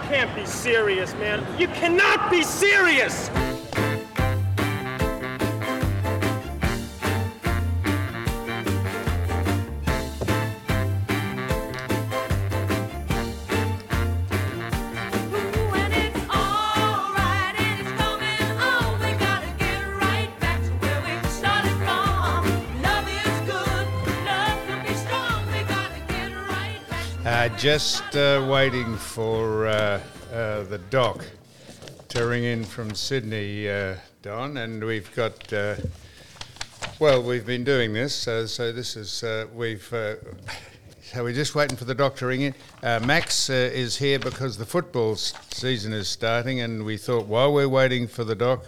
can't be serious, man. You cannot be serious! Just waiting for the doc to ring in from Sydney, Don, and we've got. We've been doing this, so this is so we're just waiting for the doc to ring in. Max is here because the football season is starting, and we thought while we're waiting for the doc.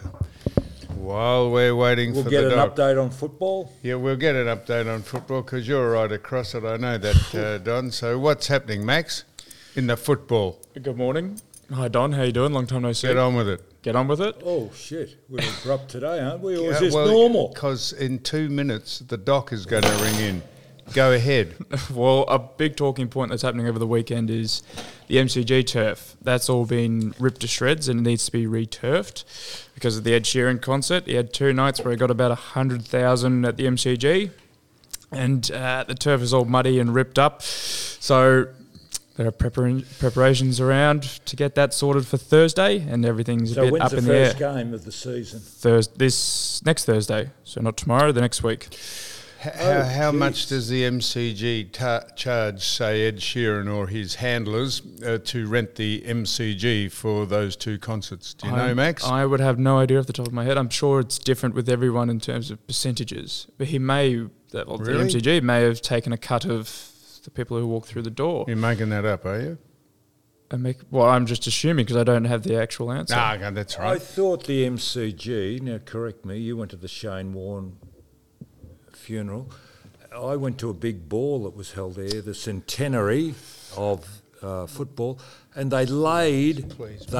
We'll get an update on football? Yeah, we'll get an update on football because you're right across it. I know that, Don. So what's happening, Max, in the football? Good morning. Hi, Don. How you doing? Long time no see. Get on with it. Get on with it? Oh, shit. We're abrupt today, aren't we? Or is this normal? Because in 2 minutes, the doc is going to ring in. Go ahead. Well, a big talking point that's happening over the weekend is the MCG turf. That's all been ripped to shreds and it needs to be re-turfed because of the Ed Sheeran concert. He had 2 nights where he got about 100,000 at the MCG, and the turf is all muddy and ripped up. So there are preparations around to get that sorted for Thursday, and everything's a bit up in the air. So when's the first game of the season? This next Thursday. So not tomorrow, the next week. How much does the MCG charge, say, Ed Sheeran or his handlers to rent the MCG for those 2 concerts? Do you know, Max? I would have no idea off the top of my head. I'm sure it's different with everyone in terms of percentages. But the MCG may have taken a cut of the people who walk through the door. You're making that up, are you? I'm just assuming because I don't have the actual answer. Okay, that's right. I thought the MCG, now correct me, you went to the Shane Warne funeral. I went to a big ball that was held there, the centenary of football, and they laid.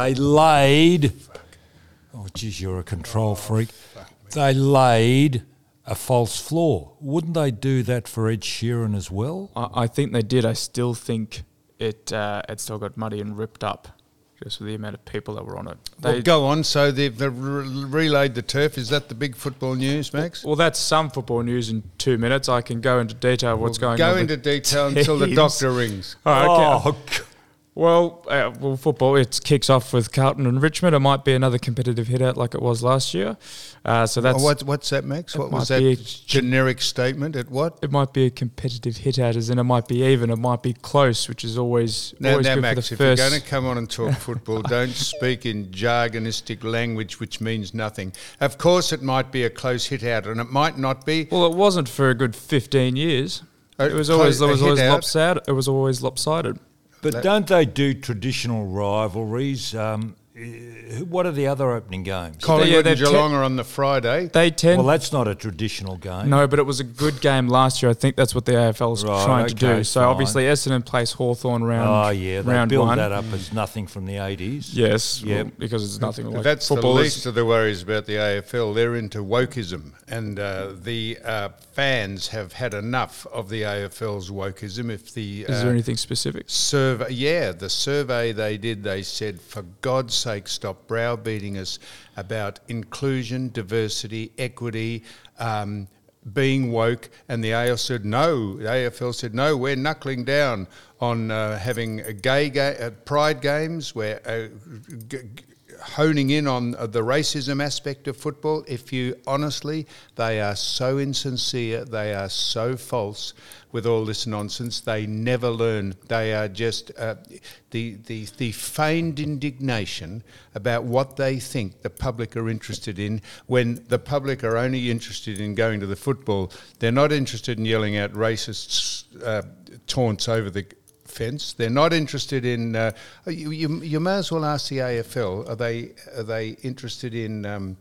Oh, geez, you're a control freak. They laid a false floor. Wouldn't they do that for Ed Sheeran as well? I think they did. I still think it still got muddy and ripped up, just with the amount of people that were on it. Go on. So they've relayed the turf. Is that the big football news, Max? Well, that's some football news in 2 minutes. I can go into detail what's going on. Go into detail until the doctor rings. All right, okay. Well, football, it kicks off with Carlton and Richmond. It might be another competitive hit-out like it was last year. So that's what's that, Max? What was that generic statement? At what? It might be a competitive hit-out, as in it might be even, it might be close, which is always good Max, for the if first. you're going to come on and talk football, don't speak in jargonistic language which means nothing. Of course it might be a close hit-out, and it might not be. Well, it wasn't for a good 15 years. It was always lopsided. It was always lopsided. But don't they do traditional rivalries? What are the other opening games? Collingwood and Geelong are on the Friday. Well, that's not a traditional game. No, but it was a good game last year. I think that's what the AFL's trying to do. So obviously Essendon plays Hawthorn round they round build one. that up as nothing from the 80s. Yes, because it's nothing like that's football. The least of the worries about the AFL. They're into wokeism, and the fans have had enough of the AFL's wokeism. Is there anything specific? The survey they did, they said, for God's sake, stop browbeating us about inclusion, diversity, equity, being woke, and the AFL said no. The AFL said no. We're knuckling down on having pride games. We're honing in on the racism aspect of football. If you honestly, they are so insincere. They are so false with all this nonsense. They never learn. They are just the feigned indignation about what they think the public are interested in, when the public are only interested in going to the football. They're not interested in yelling out racist taunts over the fence. They're not interested in. You may as well ask the AFL. Are they interested in?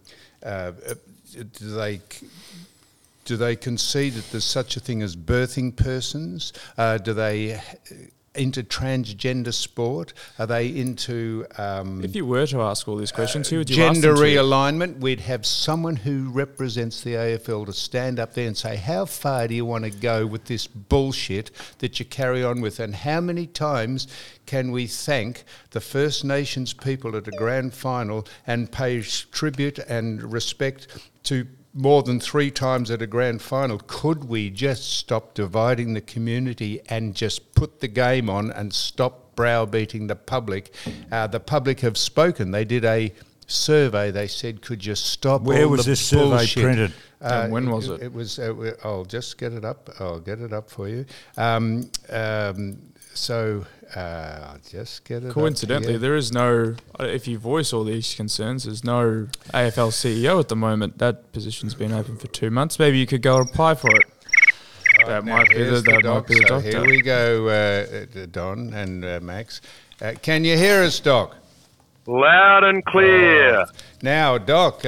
Do they concede that there's such a thing as birthing persons? Do they into transgender sport? Are they into If you were to ask all these questions, who would you ask gender them to? realignment? We'd have someone who represents the AFL to stand up there and say, how far do you want to go with this bullshit that you carry on with? And how many times can we thank the First Nations people at a grand final and pay tribute and respect to more than 3 times at a grand final? Could we just stop dividing the community and just put the game on and stop browbeating the public? The public have spoken. They did a survey. They said, could you stop Where all was the this survey bullshit? printed? And when was it? It was, I'll just get it up. I'll get it up for you. I'll just get it Coincidentally, up there is no, if you voice all these concerns, there's no AFL CEO at the moment. That position's been open for 2 months. Maybe you could go apply for it. That Now, might be here's the doc. So doctor. here we go, Don and Max. Can you hear us, Doc? Loud and clear. Now, Doc,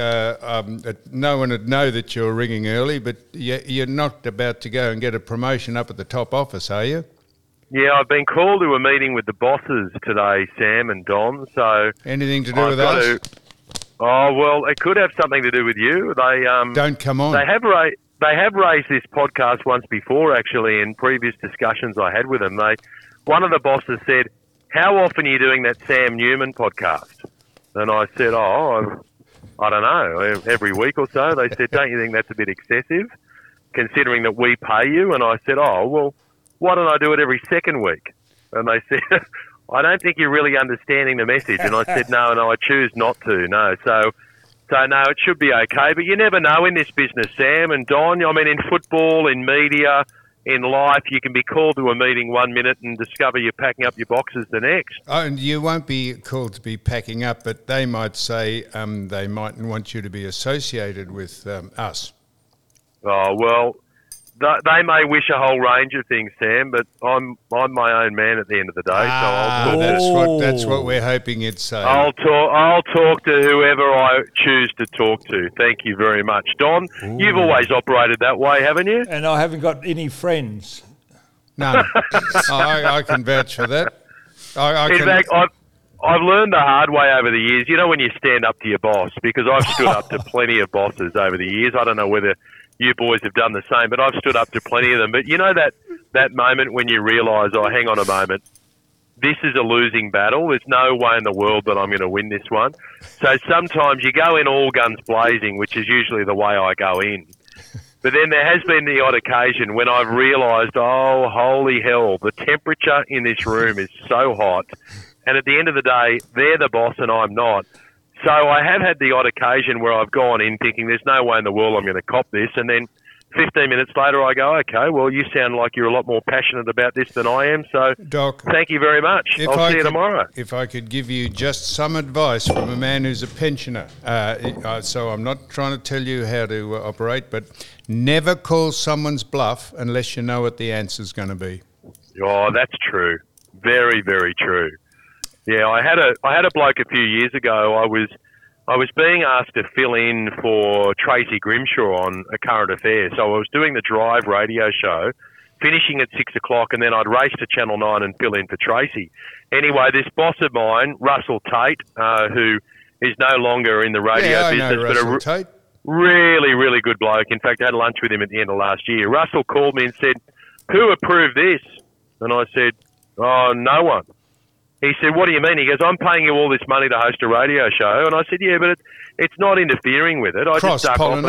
no one would know that you're ringing early, but you're not about to go and get a promotion up at the top office, are you? Yeah, I've been called to a meeting with the bosses today, Sam and Don. So Anything to do I've with got us? Oh well, it could have something to do with you. They Don't come on. They have raised this podcast once before, actually, in previous discussions I had with them. One of the bosses said, "How often are you doing that Sam Newman podcast?" And I said, I don't know, every week or so. They said, "Don't you think that's a bit excessive, considering that we pay you?" And I said, well, why don't I do it every second week? And they said, "I don't think you're really understanding the message." And I said, no, I choose not to, no. So no, it should be okay. But you never know in this business, Sam and Don. I mean, in football, in media, in life, you can be called to a meeting 1 minute and discover you're packing up your boxes the next. Oh, and you won't be called to be packing up, but they might say they mightn't want you to be associated with us. Oh, well, they may wish a whole range of things, Sam, but I'm my own man at the end of the day. So I'll talk that's what we're hoping you'd say. I'll talk to whoever I choose to talk to. Thank you very much. Don, you've always operated that way, haven't you? And I haven't got any friends. None. I can vouch for that. In fact, I've learned the hard way over the years. You know when you stand up to your boss, because I've stood up to plenty of bosses over the years. I don't know whether you boys have done the same, but I've stood up to plenty of them. But you know that moment when you realise, hang on a moment, this is a losing battle. There's no way in the world that I'm going to win this one. So sometimes you go in all guns blazing, which is usually the way I go in. But then there has been the odd occasion when I've realised, oh, holy hell, the temperature in this room is so hot. And at the end of the day, they're the boss and I'm not. So I have had the odd occasion where I've gone in thinking there's no way in the world I'm going to cop this. And then 15 minutes later I go, okay, well, you sound like you're a lot more passionate about this than I am. So, Doc, thank you very much. I'll see you tomorrow. If I could give you just some advice from a man who's a pensioner, so I'm not trying to tell you how to operate, but never call someone's bluff unless you know what the answer's going to be. Oh, that's true. Very, very true. Yeah, I had a bloke a few years ago. I was being asked to fill in for Tracy Grimshaw on A Current Affair. So I was doing the Drive radio show, finishing at 6 o'clock, and then I'd race to Channel 9 and fill in for Tracy. Anyway, this boss of mine, Russell Tate, who is no longer in the radio business, know Russell Tate. Really, really good bloke. In fact, I had lunch with him at the end of last year. Russell called me and said, "Who approved this?" And I said, "Oh, no one." He said, "What do you mean?" He goes, "I'm paying you all this money to host a radio show." And I said, "Yeah, but it's not interfering with it. I just duck off and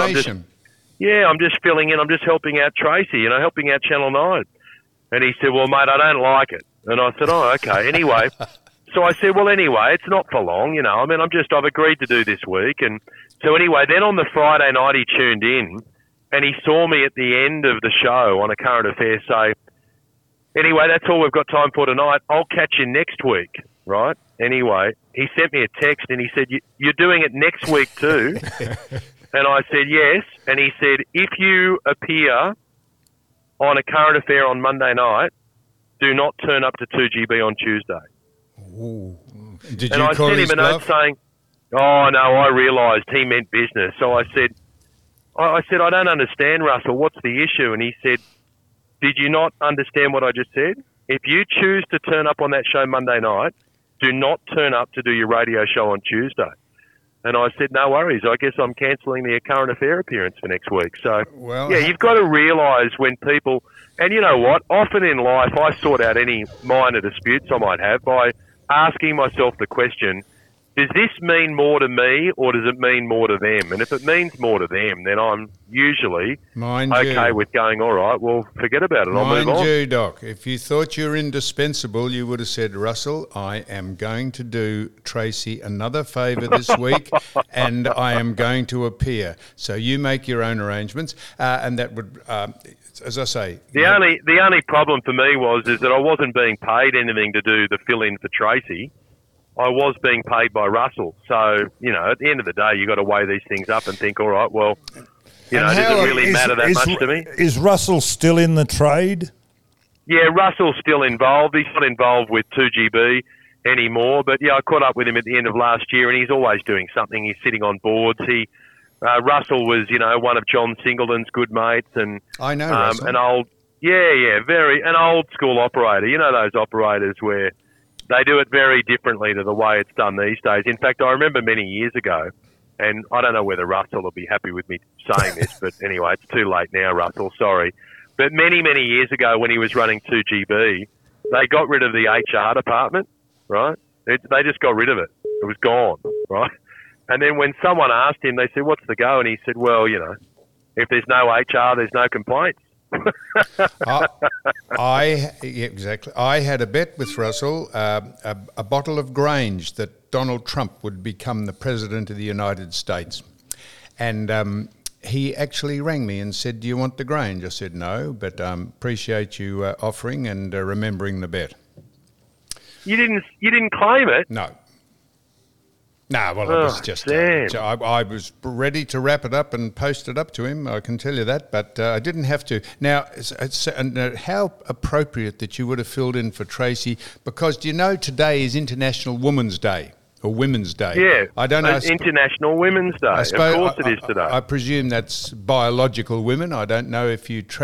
I'm just filling in. I'm just helping out Tracy, helping out Channel 9. And he said, "Well, mate, I don't like it." And I said, "Oh, okay." Anyway, so I said, "Well, anyway, it's not for long, I mean, I've agreed to do this week." And so anyway, then on the Friday night he tuned in and he saw me at the end of the show on A Current Affair say, "Anyway, that's all we've got time for tonight. I'll catch you next week," right? Anyway, he sent me a text and he said, "You're doing it next week too?" And I said, "Yes." And he said, "If you appear on A Current Affair on Monday night, do not turn up to 2GB on Tuesday." Ooh. Did and you I call sent his him a note bluff? saying, "Oh, no, I realised he meant business." So I said, "I don't understand, Russell. What's the issue?" And he said, "Did you not understand what I just said?" if you choose to turn up on that show Monday night, do not turn up to do your radio show on Tuesday. And I said, no worries. I guess I'm cancelling the current affair appearance for next week. So, you've got to realise when people... And you know what? Often in life, I sort out any minor disputes I might have by asking myself the question, does this mean more to me or does it mean more to them? And if it means more to them, then I'm usually with going, all right, well, forget about it. I'll move on. Mind you, Doc, if you thought you were indispensable, you would have said, Russell, I am going to do Tracy another favour this week and I am going to appear. So you make your own arrangements. And that would, as I say... The only problem for me is that I wasn't being paid anything to do the fill-in for Tracy. I was being paid by Russell. So, you know, at the end of the day, you've got to weigh these things up and think, all right, well, you know, does it really matter that much to me? Is Russell still in the trade? Yeah, Russell's still involved. He's not involved with 2GB anymore. But, yeah, I caught up with him at the end of last year, and he's always doing something. He's sitting on boards. Russell was, you know, one of John Singleton's good mates. And I know Russell. An old school operator. You know those operators where... They do it very differently to the way it's done these days. In fact, I remember many years ago, and I don't know whether Russell will be happy with me saying this, but anyway, it's too late now, Russell, sorry. But many, many years ago when he was running 2GB, they got rid of the HR department, right? They just got rid of it. It was gone, right? And then when someone asked him, they said, what's the go? And he said, well, you know, if there's no HR, there's no complaints. Exactly. I had a bet with Russell, a bottle of Grange, that Donald Trump would become the President of the United States. And he actually rang me and said, do you want the Grange? I said, no, but appreciate you offering and remembering the bet. You didn't claim it? No. No, well, it was just... I was ready to wrap it up and post it up to him, I can tell you that, but I didn't have to. Now, how appropriate that you would have filled in for Tracy, because do you know today is International Women's Day? Or Women's Day. Yeah, I don't know. International Women's Day. Of course it is today. I presume that's biological women. I don't know if you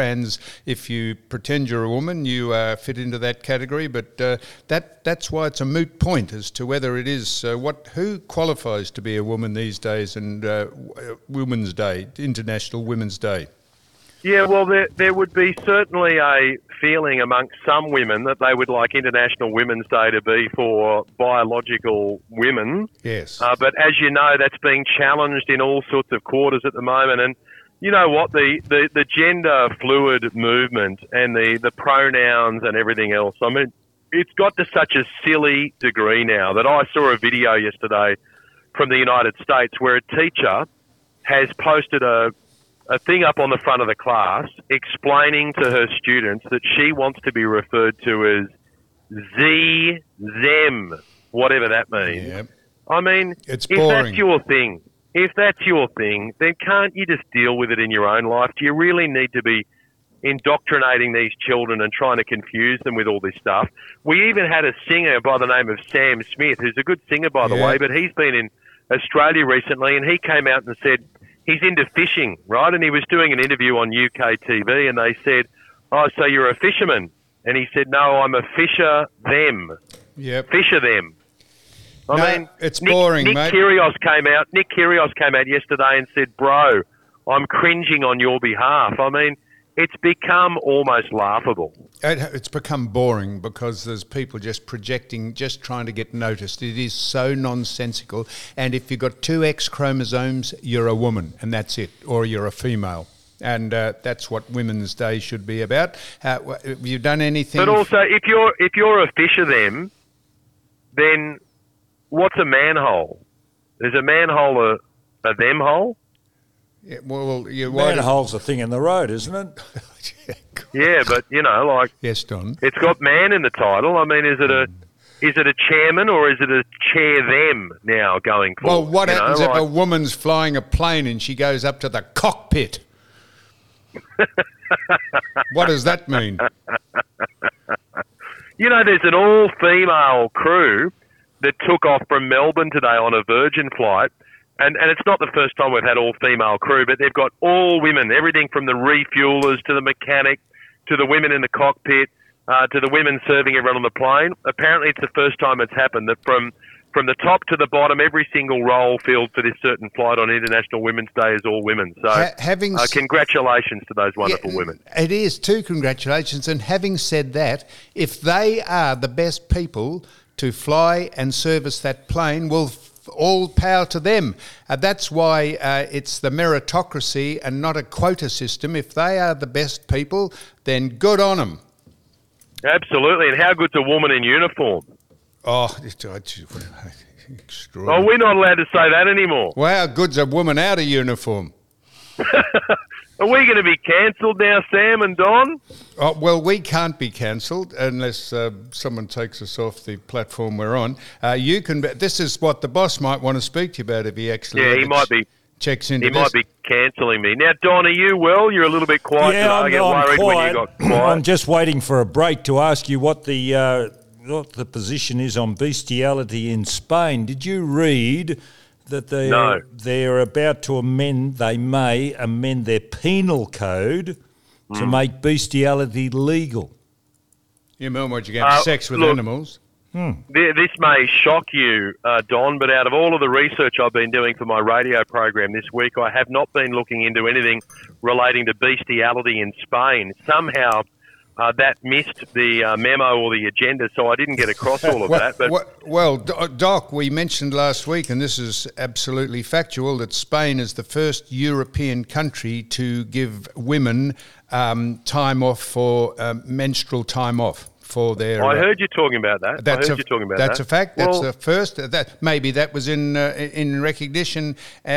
pretend you're a woman, you fit into that category. But that's why it's a moot point as to whether it is who qualifies to be a woman these days. And Women's Day, International Women's Day. Yeah, well, there would be certainly a feeling amongst some women that they would like International Women's Day to be for biological women. Yes. But as you know, that's being challenged in all sorts of quarters at the moment. And you know what? The gender fluid movement and the pronouns and everything else, I mean, it's got to such a silly degree now that I saw a video yesterday from the United States where a teacher has posted a thing up on the front of the class explaining to her students that she wants to be referred to as Z, them, whatever that means. Yep. I mean, it's if boring. If that's your thing, then can't you just deal with it in your own life? Do you really need to be indoctrinating these children and trying to confuse them with all this stuff? We even had a singer by the name of Sam Smith, who's a good singer, by the way, but he's been in Australia recently, and he came out and said, he's into fishing, right? And he was doing an interview on UK TV, and they said, oh, so you're a fisherman? And he said, no, I'm a fisher them. Yep. Fisher them. I mean, it's boring, Nick mate. Nick Kyrgios came out yesterday and said, bro, I'm cringing on your behalf. I mean, it's become almost laughable. It's become boring because there's people just projecting, just trying to get noticed. It is so nonsensical. And if you've got 2 X chromosomes, you're a woman, and that's it, or you're a female. And that's what Women's Day should be about. Have you done anything? But also, if you're a fisher, then what's a manhole? Is a manhole a them hole? Yeah, well, manhole's a thing in the road, isn't it? Yeah, but you know, like yes, Don. It's got man in the title. I mean, is it a chairman or is it a chair them now going forward? Well, what happens if a woman's flying a plane and she goes up to the cockpit? What does that mean? You know, there's an all-female crew that took off from Melbourne today on a Virgin flight. And it's not the first time we've had all-female crew, but they've got all women, everything from the refuelers to the mechanic to the women in the cockpit. to the women serving everyone on the plane. Apparently, it's the first time it's happened that from the top to the bottom, every single role filled for this certain flight on International Women's Day is all women. So, congratulations to those wonderful women. It is too. Congratulations. And having said that, if they are the best people to fly and service that plane, well, all power to them. That's why it's the meritocracy and not a quota system. If they are the best people, then good on them. Absolutely. And how good's a woman in uniform? Oh, extraordinary. Oh, we're not allowed to say that anymore. Well, how good's a woman out of uniform? Are we going to be cancelled now, Sam and Don? Oh, well, we can't be cancelled unless someone takes us off the platform we're on. You can. This is what the boss might want to speak to you about if he actually. Yeah, he might be. Checks into. He might be cancelling me now. Don, are you well? You're a little bit quiet. Yeah, I get worried when you got quiet. I'm just waiting for a break to ask you what the position is on bestiality in Spain. Did you read that they're about to may amend their penal code to make bestiality legal? You mean what, you get have sex with animals? This may shock you, Don, but out of all of the research I've been doing for my radio program this week, I have not been looking into anything relating to bestiality in Spain. Somehow that missed the memo or the agenda, so I didn't get across all of that. But Doc, we mentioned last week, and this is absolutely factual, that Spain is the first European country to give women time off for menstrual time off. For their, I heard you talking about that. That's a fact. That's the first. That maybe that was in recognition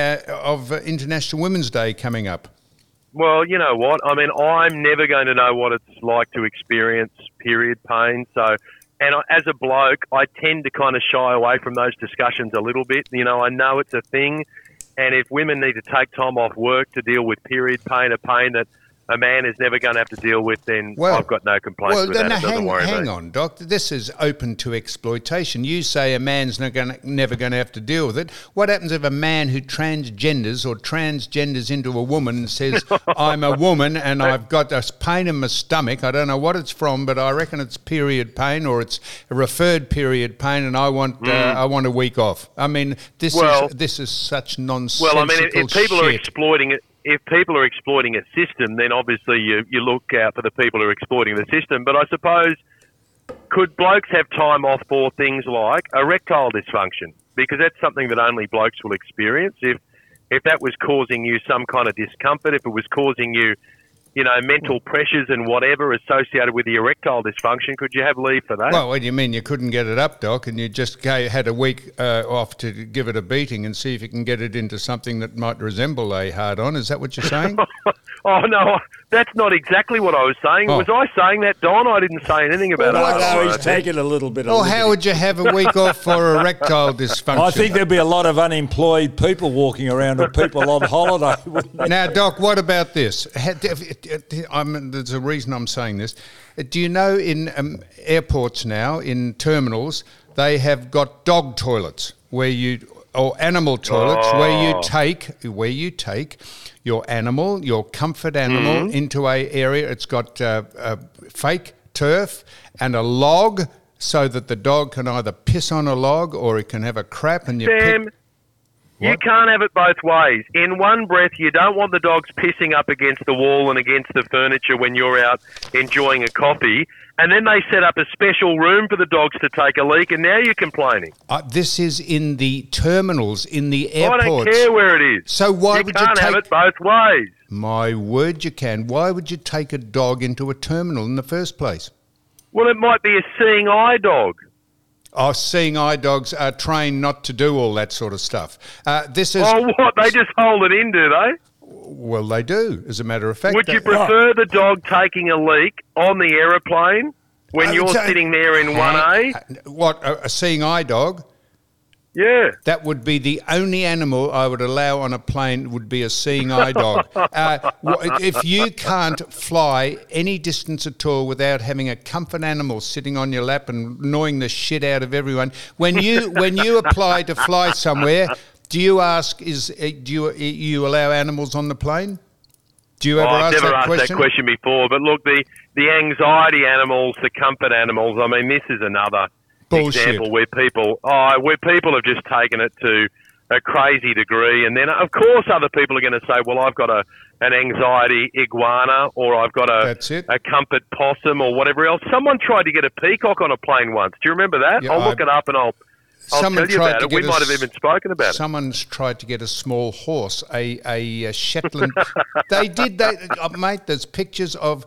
of International Women's Day coming up. Well, you know what? I mean, I'm never going to know what it's like to experience period pain. So, and as a bloke, I tend to kind of shy away from those discussions a little bit. You know, I know it's a thing, and if women need to take time off work to deal with period pain, a pain that a man is never going to have to deal with, then I've got no complaints with that. Hang on, Doc. This is open to exploitation. You say a man's never going to have to deal with it. What happens if a man who transgenders into a woman and says, I'm a woman and I've got this pain in my stomach, I don't know what it's from, but I reckon it's period pain or it's a referred period pain and I want a week off. I mean, this is such nonsensical Well, I mean, if people shit. are exploiting it, if people are exploiting a system, then obviously you look out for the people who are exploiting the system. But I suppose, could blokes have time off for things like erectile dysfunction? Because that's something that only blokes will experience. If that was causing you some kind of discomfort, if it was causing you, mental pressures and whatever associated with the erectile dysfunction, could you have leave for that? Well, what do you mean? You couldn't get it up, Doc, and you just had a week off to give it a beating and see if you can get it into something that might resemble a hard-on? Is that what you're saying? Oh, no, that's not exactly what I was saying. Was I saying that, Don? I didn't say anything about it. No, he's taking a little bit of Well, how would you have a week off for erectile dysfunction? I think there'd be a lot of unemployed people walking around or people on holiday, wouldn't there? Now, Doc, what about this? There's a reason I'm saying this. Do you know in airports now, in terminals, they have got dog toilets or animal toilets where you take your animal, your comfort animal, into a area. It's got fake turf and a log so that the dog can either piss on a log or it can have a crap and Sam, you can't have it both ways. In one breath, you don't want the dogs pissing up against the wall and against the furniture when you're out enjoying a coffee. And then they set up a special room for the dogs to take a leak, and now you're complaining. This is in the terminals, in the airports. I don't care where it is. So why would you can't have it both ways. My word, you can. Why would you take a dog into a terminal in the first place? Well, it might be a seeing eye dog. Oh, seeing eye dogs are trained not to do all that sort of stuff. This is. Oh, what? They just hold it in, do they? Well, they do, as a matter of fact. Would you prefer the dog taking a leak on the aeroplane when you're sitting there in 1A? What, a seeing eye dog? Yeah. That would be the only animal I would allow on a plane would be a seeing eye dog. If you can't fly any distance at all without having a comfort animal sitting on your lap and annoying the shit out of everyone, when you apply to fly somewhere, do you ask? Do you allow animals on the plane? Do you ever ask that question? I've never asked that question before, but look, the anxiety animals, the comfort animals. I mean, this is another Bullshit. example where people have just taken it to a crazy degree, and then of course other people are going to say, well, I've got an anxiety iguana, or I've got a comfort possum, or whatever else. Someone tried to get a peacock on a plane once. Do you remember that? Yeah, I'll look it up and I'll tell you about it. We might have even spoken about it. Someone's tried to get a small horse, a Shetland. They did that, mate. There's pictures of.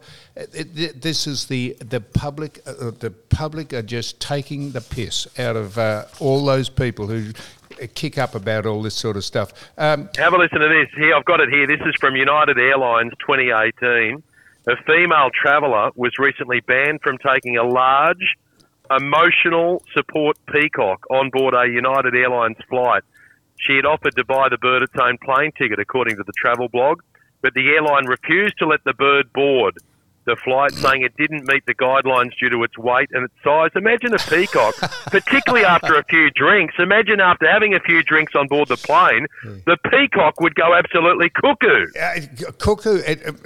This is the public. The public are just taking the piss out of all those people who kick up about all this sort of stuff. Have a listen to this. Here, I've got it here. This is from United Airlines 2018. A female traveller was recently banned from taking a large emotional support peacock on board a United Airlines flight. She had offered to buy the bird its own plane ticket, according to the travel blog, but the airline refused to let the bird board the flight, saying it didn't meet the guidelines due to its weight and its size. Imagine a peacock, particularly after a few drinks. Imagine after having a few drinks on board the plane, the peacock would go absolutely cuckoo. Cuckoo.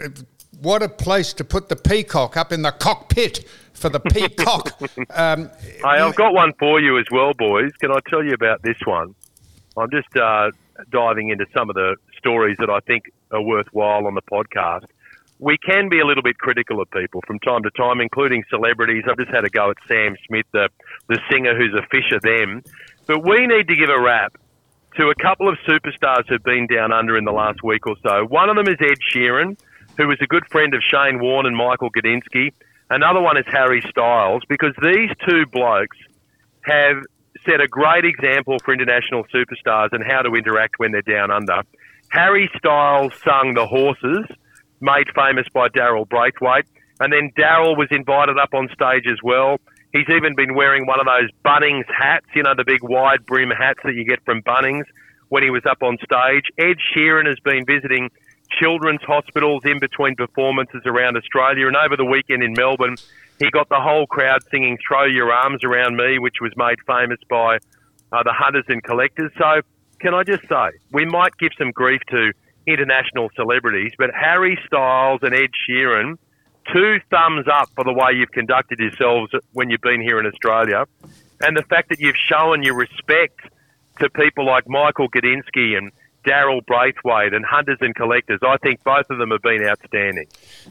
What a place to put the peacock, up in the cockpit for the peacock. Hey, I've got one for you as well, boys. Can I tell you about this one? I'm just diving into some of the stories that I think are worthwhile on the podcast. We can be a little bit critical of people from time to time, including celebrities. I've just had a go at Sam Smith, the singer who's a fish of them. But we need to give a rap to a couple of superstars who've been down under in the last week or so. One of them is Ed Sheeran, who is a good friend of Shane Warne and Michael Gudinski. Another one is Harry Styles, because these two blokes have set a great example for international superstars and how to interact when they're down under. Harry Styles sung The Horses, made famous by Daryl Braithwaite, and then Daryl was invited up on stage as well. He's even been wearing one of those Bunnings hats, you know, the big wide brim hats that you get from Bunnings, when he was up on stage. Ed Sheeran has been visiting children's hospitals in between performances around Australia, and over the weekend in Melbourne, he got the whole crowd singing Throw Your Arms Around Me, which was made famous by the Hunters and Collectors. So can I just say, we might give some grief to international celebrities, but Harry Styles and Ed Sheeran, 2 thumbs up for the way you've conducted yourselves when you've been here in Australia, and the fact that you've shown your respect to people like Michael Gudinski and Daryl Braithwaite and Hunters and Collectors. I think both of them have been outstanding.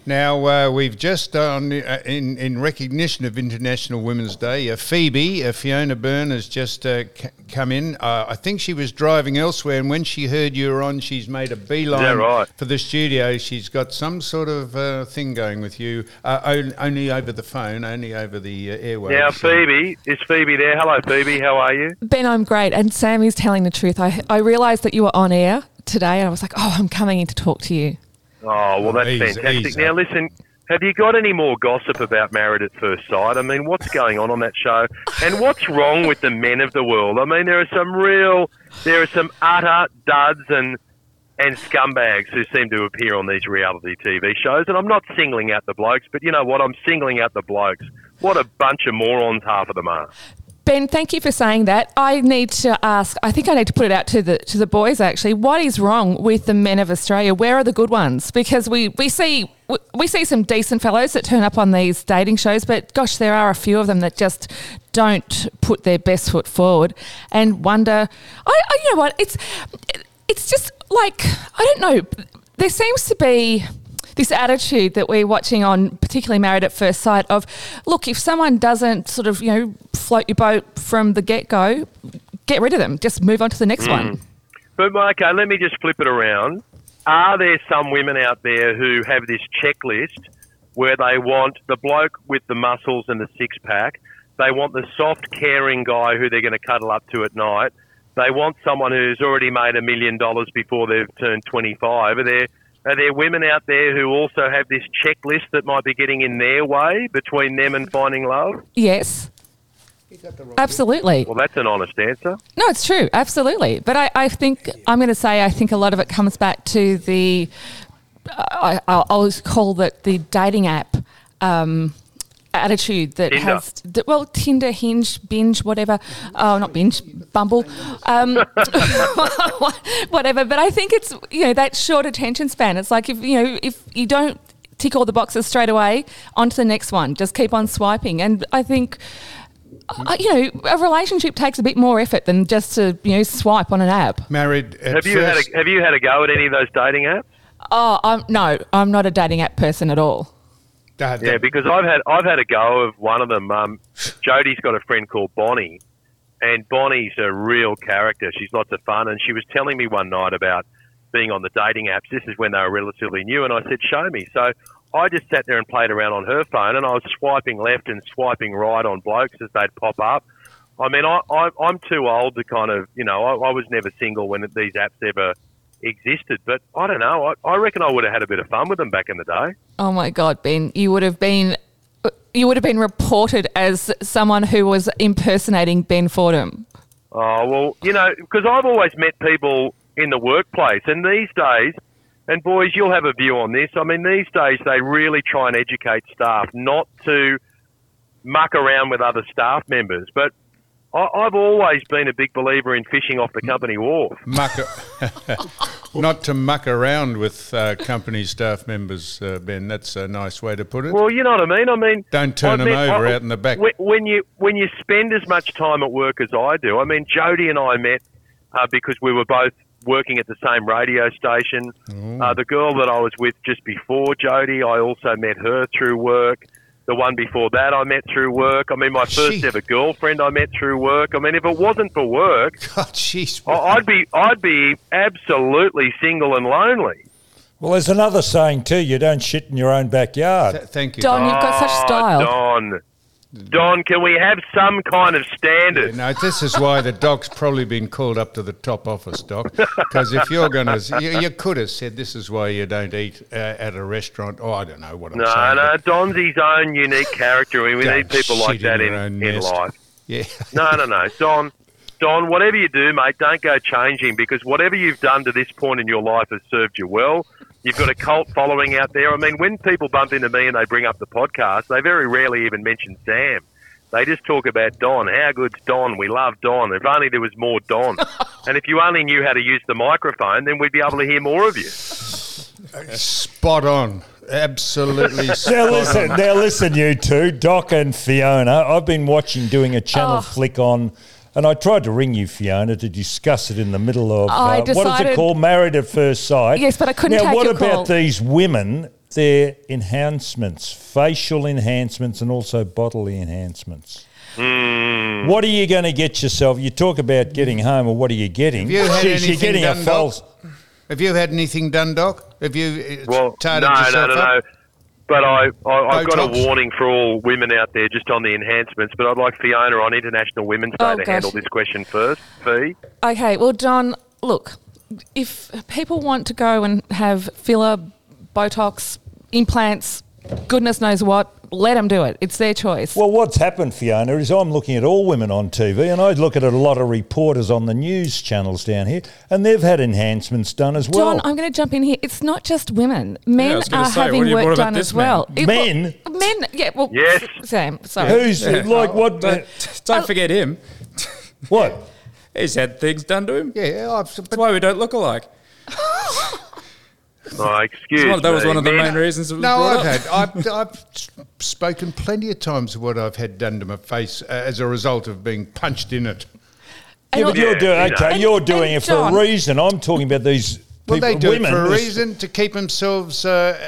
Now, we've just, in recognition of International Women's Day, Fiona Byrne has just come in. I think she was driving elsewhere, and when she heard you were on, she's made a beeline for the studio. She's got some sort of thing going with you, only over the phone, only over the airwaves. Now, Phoebe, is Phoebe there? Hello, Phoebe, how are you? Ben, I'm great, and Sam is telling the truth. I realised that you were on air today, and I was like, I'm coming in to talk to you. Oh, well, that's fantastic. Now, listen, have you got any more gossip about Married at First Sight? I mean, what's going on that show? And what's wrong with the men of the world? I mean, there are some utter duds and scumbags who seem to appear on these reality TV shows. And I'm not singling out the blokes, but you know what? I'm singling out the blokes. What a bunch of morons half of them are. Ben, thank you for saying that. I need to ask, I think I need to put it out to the boys actually, what is wrong with the men of Australia? Where are the good ones? Because we see some decent fellows that turn up on these dating shows, but gosh, there are a few of them that just don't put their best foot forward and wonder, you know what, it's just like, I don't know, there seems to be this attitude that we're watching on, particularly Married at First Sight, of, look, if someone doesn't sort of, float your boat from the get-go, get rid of them. Just move on to the next one. But, okay, let me just flip it around. Are there some women out there who have this checklist where they want the bloke with the muscles and the six-pack, they want the soft, caring guy who they're going to cuddle up to at night, they want someone who's already made $1 million before they've turned 25? Are there women out there who also have this checklist that might be getting in their way between them and finding love? Yes. Absolutely. Well, that's an honest answer. No, it's true. Absolutely. But I think, I'm going to say, I think a lot of it comes back to the, I'll call it the dating app attitude that Tinder. has, Tinder, Hinge, Binge, whatever. Oh, not Binge, Bumble. Whatever. But I think it's, that short attention span. It's like if you don't tick all the boxes straight away, on to the next one. Just keep on swiping. And I think, a relationship takes a bit more effort than just to, swipe on an app. Married at Have you had a go at any of those dating apps? Oh, I'm not a dating app person at all. Yeah, because I've had a go of one of them. Jodie's got a friend called Bonnie, and Bonnie's a real character. She's lots of fun, and she was telling me one night about being on the dating apps. This is when they were relatively new, and I said, show me. So I just sat there and played around on her phone, and I was swiping left and swiping right on blokes as they'd pop up. I mean, I'm too old to kind of, I was never single when these apps ever existed, but I don't know. I reckon I would have had a bit of fun with them back in the day. Oh my God, Ben, you would have been reported as someone who was impersonating Ben Fordham. Oh, well, because I've always met people in the workplace, and these days, and boys, you'll have a view on this, I mean, these days they really try and educate staff not to muck around with other staff members, but I've always been a big believer in fishing off the company wharf. Not to muck around with company staff members, Ben. That's a nice way to put it. Well, you know what I mean? Don't turn them over out in the back. When you spend as much time at work as I do, I mean, Jodie and I met because we were both working at the same radio station. The girl that I was with just before Jodie, I also met her through work. The one before that I met through work. I mean, my first ever girlfriend I met through work. I mean, if it wasn't for work, God, jeez, I'd be absolutely single and lonely. Well, there's another saying too, you don't shit in your own backyard. Thank you, Don, you've got such style. Don, can we have some kind of standard? No, this is why the Doc's probably been called up to the top office, Doc. Because if you're going to... You could have said this is why you don't eat at a restaurant. Oh, I don't know what I'm saying. No, Don's his own unique character. We need people like that in life. Yeah. No. Don, whatever you do, mate, don't go changing, because whatever you've done to this point in your life has served you well. You've got a cult following out there. I mean, when people bump into me and they bring up the podcast, they very rarely even mention Sam. They just talk about Don. How good's Don? We love Don. If only there was more Don. And if you only knew how to use the microphone, then we'd be able to hear more of you. Spot on. Absolutely spot on. Now listen, you two, Doc and Fiona. I've been doing a channel flick on... And I tried to ring you, Fiona, to discuss it in the middle of, what is it called, Married at First Sight. Yes, but I couldn't take your call. Now, what about these women, their enhancements, facial enhancements and also bodily enhancements? What are you going to get yourself? You talk about getting home, or what are you getting? Have you had anything done, Doc? Have you had anything done, Doc? Have you tarted yourself up? But I've got a warning for all women out there just on the enhancements, but I'd like Fiona on International Women's Day to handle this question first. Fee? Okay, well, Don, look, if people want to go and have filler, Botox, implants, goodness knows what, let them do it. It's their choice. Well, what's happened, Fiona, is I'm looking at all women on TV, and I look at a lot of reporters on the news channels down here, and they've had enhancements done as well. Don, I'm going to jump in here. It's not just women. Men are having work done as well. Men? Men, yeah, well, yes. Sam, sorry. Who's, what? Don't forget him. What? He's had things done to him. Yeah, that's why we don't look alike. Oh, excuse me. That was one of the main reasons it was brought up. I've spoken plenty of times of what I've had done to my face as a result of being punched in it. Yeah, but you're doing it for a reason. I'm talking about these Well, they do women, it for a reason, to keep themselves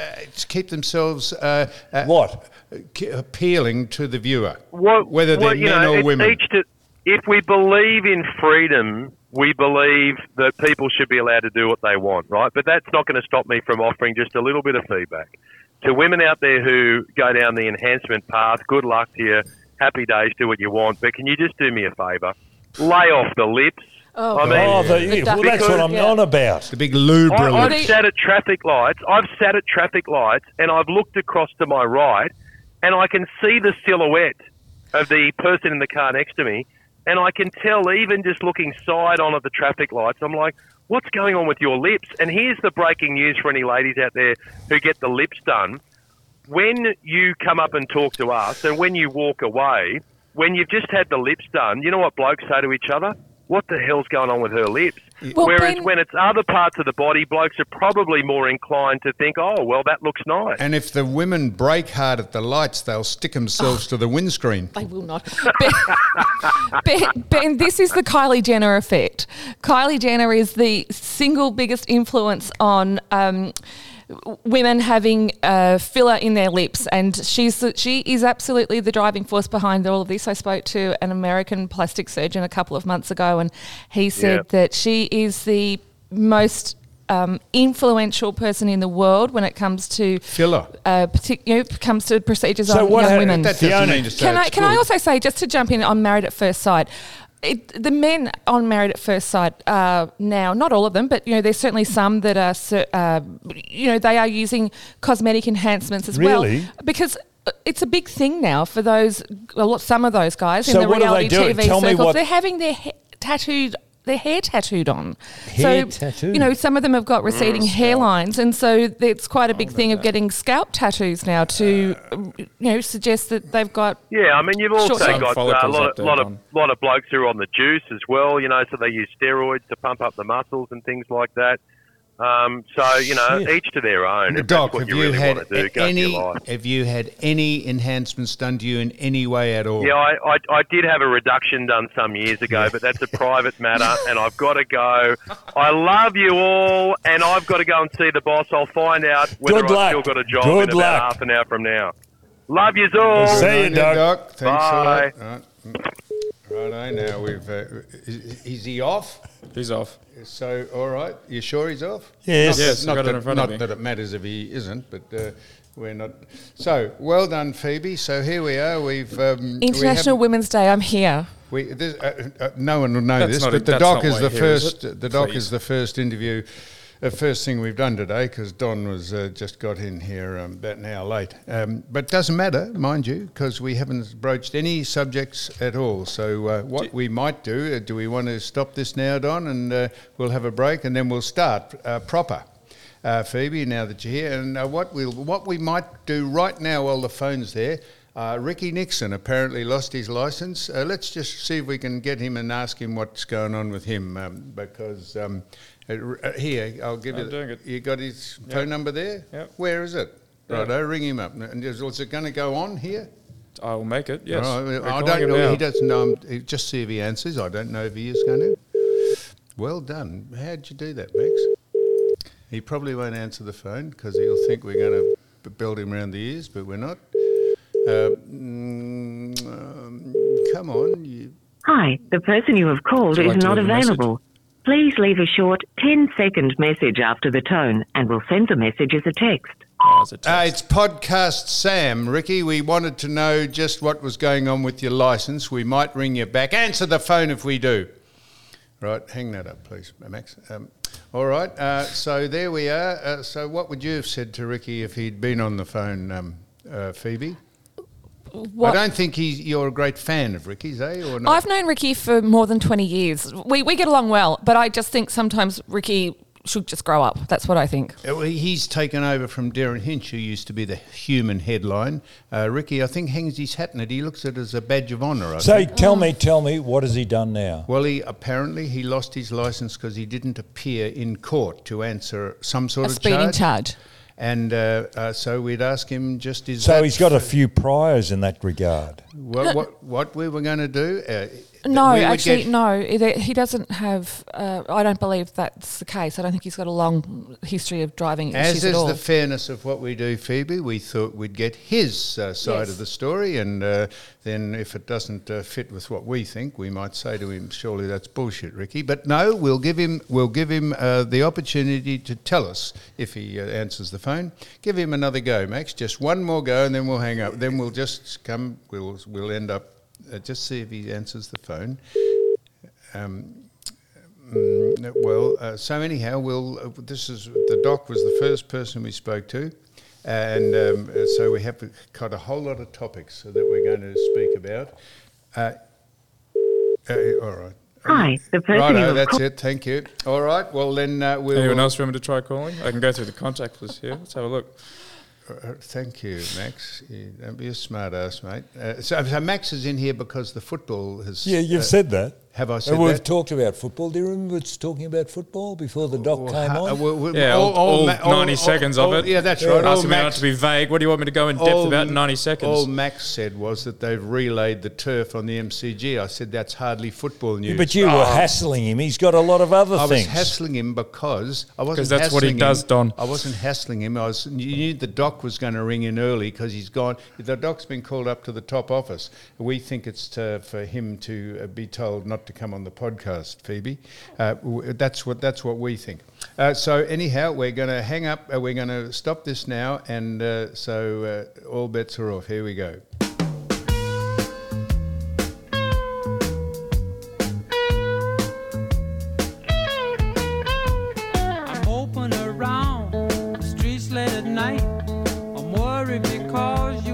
appealing to the viewer, whether they're men or women. If we believe in freedom, we believe that people should be allowed to do what they want, right? But that's not going to stop me from offering just a little bit of feedback. To women out there who go down the enhancement path, good luck to you. Happy days, do what you want. But can you just do me a favour? Lay off the lips. That's what I'm on about. The big lubra lips. I've sat at traffic lights. And I've looked across to my right, and I can see the silhouette of the person in the car next to me. And I can tell, even just looking side on at the traffic lights, I'm like, what's going on with your lips? And here's the breaking news for any ladies out there who get the lips done. When you come up and talk to us, and when you walk away, when you've just had the lips done, you know what blokes say to each other? what the hell's going on with her lips? Well, Whereas Ben- when it's other parts of the body, blokes are probably more inclined to think, oh, well, that looks nice. And if the women brake hard at the lights, they'll stick themselves to the windscreen. They will not. Ben, this is the Kylie Jenner effect. Kylie Jenner is the single biggest influence on women having filler in their lips, and she is absolutely the driving force behind all of this. I spoke to an American plastic surgeon a couple of months ago, and he said that she is the most influential person in the world when it comes to Filler. comes to procedures So on what young ha- women. That doesn't mean to say it's Can I good. also say, just to jump in on Married at First Sight, the men on Married at First Sight now, not all of them, but there's certainly some that are, they are using cosmetic enhancements as Really? well, because it's a big thing now for some of those guys So in the what are they reality doing? TV Tell me circles. what- They're having their hair tattooed on. Hair so, tattooed? some of them have got receding hairlines, and so it's quite a big thing of getting scalp tattoos now to, suggest that they've got. Yeah, I mean, you've also Short- got a follicles up there, lot Don. of blokes who are on the juice as well, so they use steroids to pump up the muscles and things like that. Shit. Each to their own. If Doc, that's what have you you really had want to do, go for your life. have you had any enhancements done to you in any way at all? Yeah, I did have a reduction done some years ago, but that's a private matter, and I've got to go. I love you all, and I've got to go and see the boss. I'll find out whether Good I've luck. still got a job Good in about luck. half an hour from now. Love yous all. See you, Right, Doc. Thanks Bye. a lot. Right, now we've. Is he off? He's off. So, all right. You sure he's off? Yes. Yes, Not I've got that, it in front not of me. that it matters if he isn't, but we're not. So, well done, Phoebe. So here we are. We've International Women's Day. I'm here. no one will know That's this, not but a- the that's doc not is why the here, is first. it? The doc Please. is the first interview. The first thing we've done today, because Don was just got in here about an hour late. But doesn't matter, mind you, because we haven't broached any subjects at all. So what we might do we want to stop this now, Don, and we'll have a break, and then we'll start proper. Phoebe, now that you're here, and what we might do right now while the phone's there, Ricky Nixon apparently lost his licence. Let's just see if we can get him and ask him what's going on with him, because here, I'll give I'm you. doing it. You got his phone number there? Yep. Where is it? Yeah. Righto, ring him up. And is it going to go on here? I will make it. Yes. All We're right, I calling don't him know. now. He doesn't know. Just see if he answers. I don't know if he is going to. Well done. How'd you do that, Max? He probably won't answer the phone because he'll think we're going to belt him around the ears, but we're not. Come on. Hi, the person you have called Would you is like to not leave a message? available. Please leave a short 10-second message after the tone and we'll send the message as a text. Oh, it's a text. It's Podcast Sam. Ricky, we wanted to know just what was going on with your licence. We might ring you back. Answer the phone if we do. Right, hang that up, please, Max. All right, so there we are. So what would you have said to Ricky if he'd been on the phone, Phoebe? What? I don't think you're a great fan of Ricky's, or not? I've known Ricky for more than 20 years. We get along well, but I just think sometimes Ricky should just grow up. That's what I think. Well, he's taken over from Darren Hinch, who used to be the human headline. Ricky, I think, hangs his hat in it. He looks at it as a badge of honour, I So think. tell me, what has he done now? Well, he lost his licence because he didn't appear in court to answer some sort A of speeding charge. And so we'd ask him just is So that he's got a few priors in that regard. what we were going to do? No, we would actually, get- no. He doesn't have. I don't believe that's the case. I don't think he's got a long history of driving As issues is at all. the fairness of what we do, Phoebe, we thought we'd get his side Yes. of the story, and then if it doesn't fit with what we think, we might say to him, "Surely that's bullshit, Ricky." But no, we'll give him the opportunity to tell us if he answers the phone. Give him another go, Max. Just one more go, and then we'll hang up. Then we'll just come. We'll end up. Just see if he answers the phone. So anyhow, the doc was the first person we spoke to, and so we have got a whole lot of topics that we're going to speak about. All right. Hi, the person you Righto, have that's called. it. Thank you. All right. Well, then we'll. Anyone else remember to try calling? I can go through the contact list here. Let's have a look. Thank you, Max. Don't be a smart ass, mate. So Max is in here because the football has. Yeah, you've said that. Have I said We've that? talked about football. Do you remember us talking about football before the doc came on? Yeah, all 90 seconds of it. Yeah, that's right. Asking me not to be vague. What do you want me to go in depth about in 90 seconds? All Max said was that they've relayed the turf on the MCG. I said that's hardly football news. But you were hassling him. He's got a lot of other I things. was hassling him because I wasn't. Because that's what he hassling does, him. Don. I wasn't hassling him. You knew the doc was going to ring in early because he's gone. The doc's been called up to the top office. We think it's for him to be told not to come on the podcast, Phoebe. That's what we think. So anyhow, we're going to hang up. We're going to stop this now, and so all bets are off. Here we go. I'm moping around the streets late at night. I'm worried because